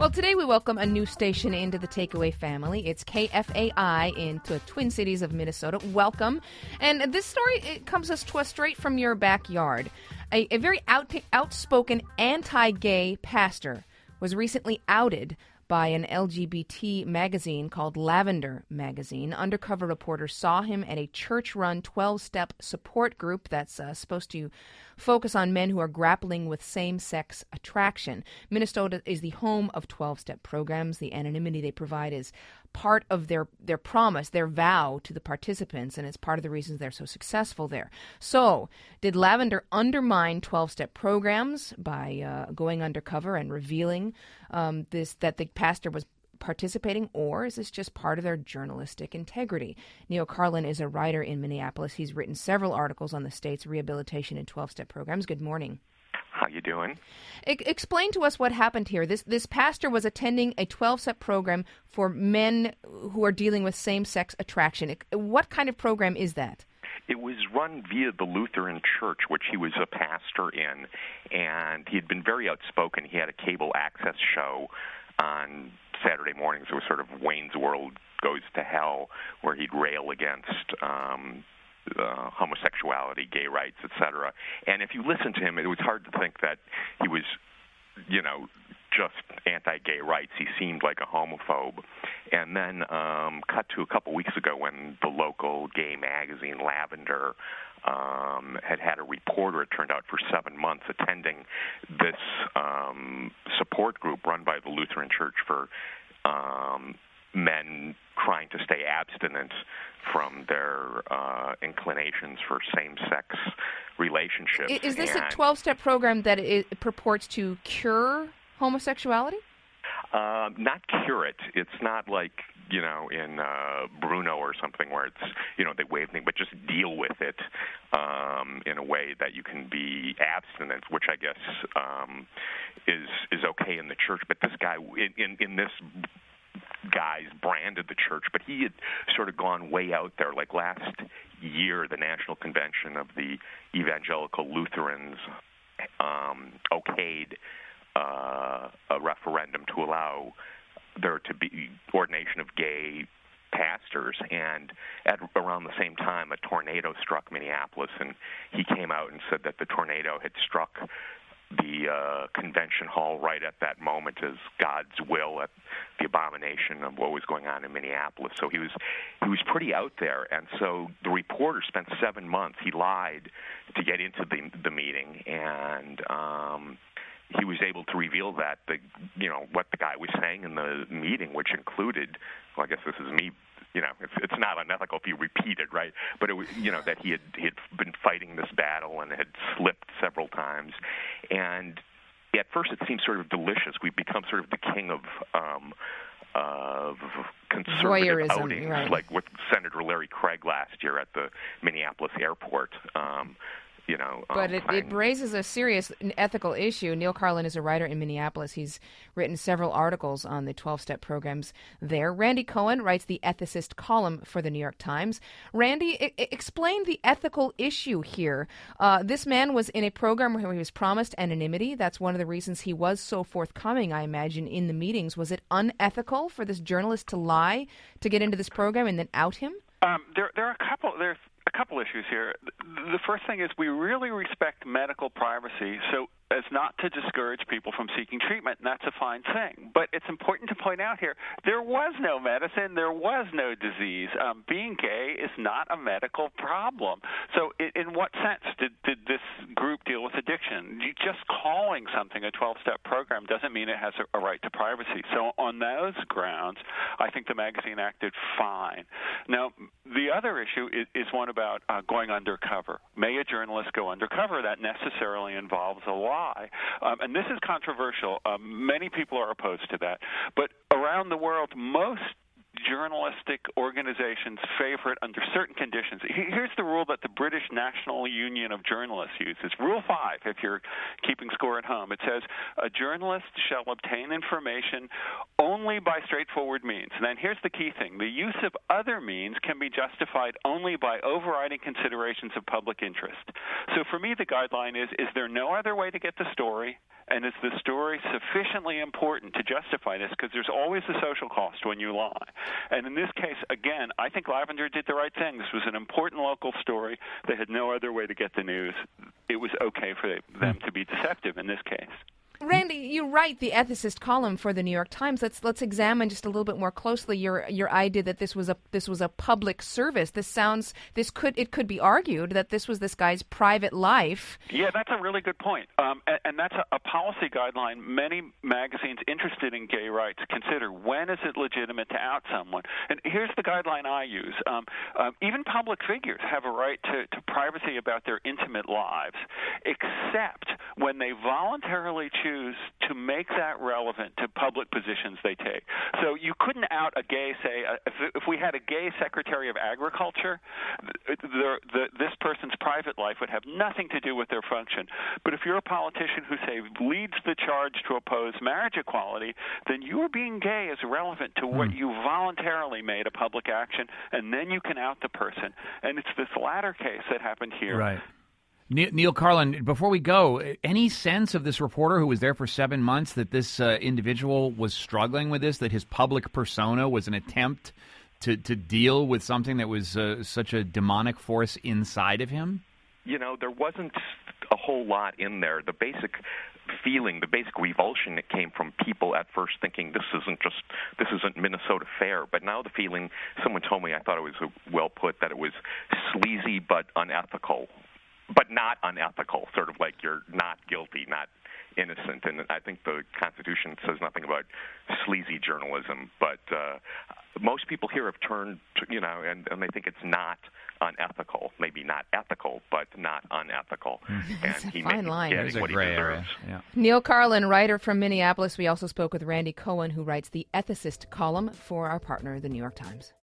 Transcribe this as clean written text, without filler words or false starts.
Well, today we welcome a new station into the Takeaway family. It's KFAI in the Twin Cities of Minnesota. Welcome. And this story comes to us straight from your backyard. A very outspoken anti-gay pastor was recently outed by an LGBT magazine called Lavender Magazine. Undercover reporters saw him at a church-run 12-step support group that's supposed to focus on men who are grappling with same-sex attraction. Minnesota is the home of 12-step programs. The anonymity they provide is part of their promise, their vow to the participants, and it's part of the reasons they're so successful there. So, did Lavender undermine 12-step programs by going undercover and revealing that the pastor was participating, or is this just part of their journalistic integrity? Neil Carlin is a writer in Minneapolis. He's written several articles on the state's rehabilitation and 12-step programs. Good morning. How you doing? Explain to us what happened here. This pastor was attending a 12-step program for men who are dealing with same-sex attraction. What kind of program is that? It was run via the Lutheran Church, which he was a pastor in, and he had been very outspoken. He had a cable access show on Saturday mornings. It was sort of Wayne's World Goes to Hell, where he'd rail against homosexuality, gay rights, etc. And if you listen to him, it was hard to think that he was, just anti-gay rights. He seemed like a homophobe. And then cut to a couple weeks ago when the local gay magazine, Lavender, had a reporter, it turned out, for 7 months attending this support group run by the Lutheran Church for men trying to stay abstinent from their inclinations for same-sex relationships. Is this a 12-step program that it purports to cure homosexuality? Not cure it. It's not like, in Bruno or something where it's, they wave things, but just deal with it in a way that you can be abstinent, which I guess is okay in the church. But this guy, in this guy's branded the church, but he had sort of gone way out there. Like last year, the National Convention of the Evangelical Lutherans okayed a referendum to allow there to be ordination of gay pastors, and at around the same time a tornado struck Minneapolis, and he came out and said that the tornado had struck the convention hall right at that moment as God's will, at the abomination of what was going on in Minneapolis. So he was pretty out there, and so the reporter spent 7 months. He lied to get into the meeting, and he was able to reveal that what the guy was saying in the meeting, which included, well, I guess this is me. It's not unethical if you repeat it, right? But it was, that he had been fighting this battle and had slipped several times. And at first, it seemed sort of delicious. We've become sort of the king of conservative voyeurism, outings, right, like with Senator Larry Craig last year at the Minneapolis airport. But it raises a serious ethical issue. Neil Carlin is a writer in Minneapolis. He's written several articles on the 12-step programs there. Randy Cohen writes the ethicist column for the New York Times. Randy, explain the ethical issue here. This man was in a program where he was promised anonymity. That's one of the reasons he was so forthcoming, I imagine, in the meetings. Was it unethical for this journalist to lie to get into this program and then out him? There are a couple issues here. The first thing is we really respect medical privacy, so as not to discourage people from seeking treatment, and that's a fine thing. But it's important to point out here, there was no medicine, there was no disease. Being gay is not a medical problem. So in what sense did this group deal with addiction? Just calling something a 12-step program doesn't mean it has a right to privacy. So on those grounds, I think the magazine acted fine. Now, the other issue is one about going undercover. May a journalist go undercover? That necessarily involves a lie. And this is controversial. Many people are opposed to that. But around the world, most journalistic organizations favor it under certain conditions. Here's the rule that the British National Union of Journalists uses. Rule 5, if you're keeping score at home. It says, a journalist shall obtain information only by straightforward means. And then here's the key thing. The use of other means can be justified only by overriding considerations of public interest. So for me, the guideline is there no other way to get the story? And is the story sufficiently important to justify this? Because there's always a social cost when you lie. And in this case, again, I think Lavender did the right thing. This was an important local story. They had no other way to get the news. It was okay for them to be deceptive in this case. Randy, you write the ethicist column for the New York Times. Let's examine just a little bit more closely your idea that this was a public service. It could be argued that this was this guy's private life. Yeah, that's a really good point, and that's a policy guideline many magazines interested in gay rights consider. When is it legitimate to out someone? And here's the guideline I use: even public figures have a right to privacy about their intimate lives, except when they voluntarily choose to make that relevant to public positions they take. So you couldn't out a gay, say, if we had a gay Secretary of Agriculture, this person's private life would have nothing to do with their function. But if you're a politician who, say, leads the charge to oppose marriage equality, then your being gay is relevant to what you voluntarily made a public action, and then you can out the person. And it's this latter case that happened here. Right. Neil Carlin, before we go, any sense of this reporter who was there for 7 months that this individual was struggling with this, that his public persona was an attempt to deal with something that was such a demonic force inside of him? You know, there wasn't a whole lot in there. The basic feeling, the basic revulsion that came from people at first thinking this isn't Minnesota fair. But now the feeling, someone told me, I thought it was well put, that it was sleazy but unethical. But not unethical, sort of like you're not guilty, not innocent. And I think the Constitution says nothing about sleazy journalism. But most people here have turned, and they think it's not unethical. Maybe not ethical, but not unethical. That's and a fine line. Getting what he deserves. Yeah. Neil Carlin, writer from Minneapolis. We also spoke with Randy Cohen, who writes the Ethicist column for our partner, the New York Times.